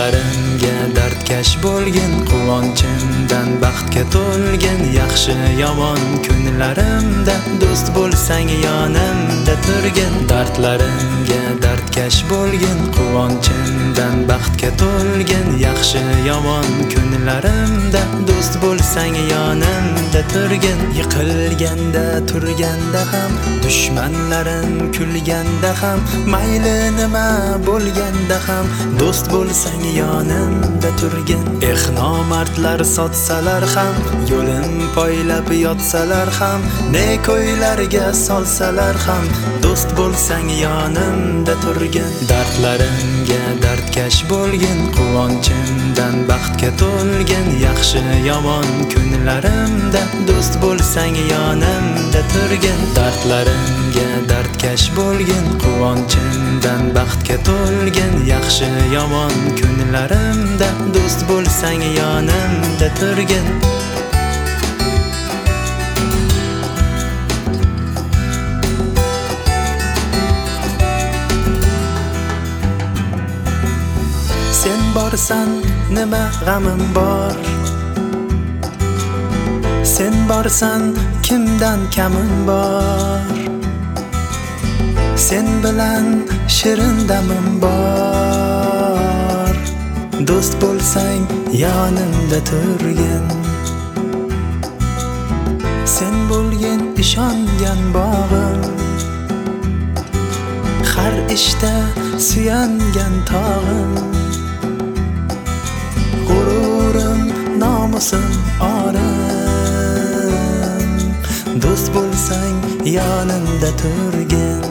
Dardlarimga dardkash bo'lgin, quvonchimdan baxtga to'lgin. Yaxshi yomon kunlarimda do'st bo'lsang yonimda turgin. Dardlarimga dardkash bo'lgin, quvonchimdan baxtga to'lgin. Yaxshi yomon kunlarimda do'st bo'lsang yonimda turgin. Yiqilganda turganda ham, dushmanlarim kulganda ham, mayli nima bo'lganda ham do'st bo'lsang yonimda turgin. Nomardlar sotsalar ham, yo'lim poylab yotsalar ham, ne ko'ylarga solsalar ham do'st bo'lsang yonimda turgin. Dardlarimga dardkash bo'lgin, quvonchimdan baxtga to'lgin. Yaxshi yomon kunlarimda do'st bo'lsang yonimda turgin. Dardlarimga dardkash bo'lgin, quvonchimdan baxtga to'lgin. Yaxshi yomon kunlarimda do'st bo'lsang yonimda turgin. Sen borsan nima g'amim bor, sen borsan kimdan kamim bor. Sen bilan shirin damim bor, do'st bo'lsang yonimda turgin. Sen bo'lgin ishongan bog'im, har ishda suyangan tog'im. G'ururim, nomusim, orim, do'st bo'lsang yonimda turgin.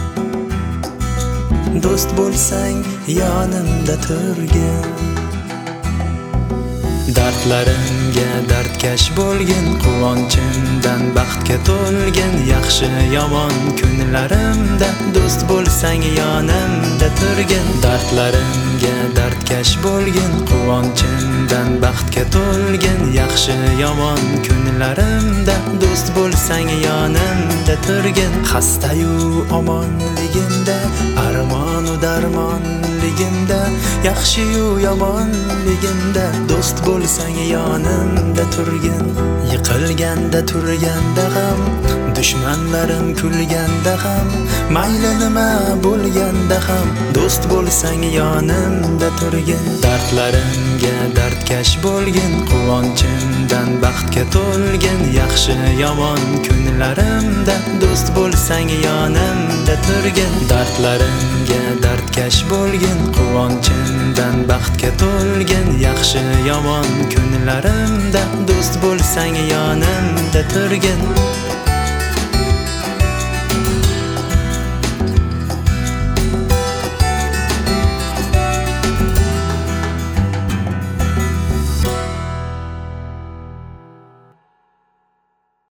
Do'st bo'lsang yonimda turgin. Dardlarimga dardkash bo'lgin, quvonchimdan baxtga to'lgin. Yaxshi yomon kunlarimda do'st bo'lsang yonimda turgin. Dardlarimga dardkash bo'lgin, quvonchimdan baxtga to'lgin. Yaxshi yomon kunlarimda do'st bo'lsang yonimda turgin. Xastayu omonligimda, armonu darmonligimda, yaxshiyu yomonligimda do'st bo'lsang yonimda turgin. Yiqilganda turganda ham, dushmanlarim kulganda ham, mayli nima bo'lganda ham do'st bo'lsang yonimda turgin. Dardlarimga dardkash bo'lgin, quvonchimdan baxtga to'lgin. Yaxshi yomon kunlarimda do'st bo'lsang yonimda turgin. Dardlarimga dardkash bo'lgin, quvonchimdan baxtga to'lgin. Yaxshi yomon kunlarimda do'st bo'lsang yonimda turgin.